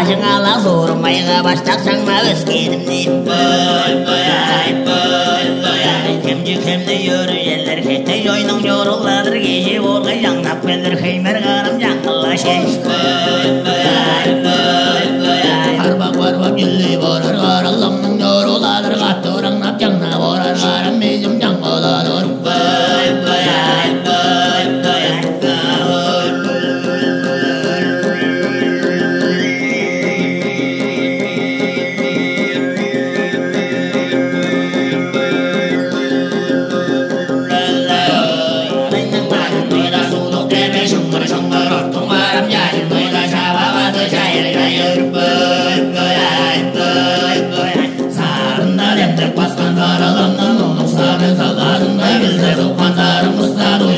Жаңала зормайға баштақсаңма өскенім дейм. Кемді үйірі елдер кетті жойның жорыладыр кеше орға жаңнап келдір хеймер қарым жаңғыла шеш. Қарбақ елі борар қаралымның жорыладыр қатты ұраңнап жаңна борар қарым мезім жаңғыладыр. Sarında leptek baskan karalandan onun sarı salarında bizler soğan sarı mısradı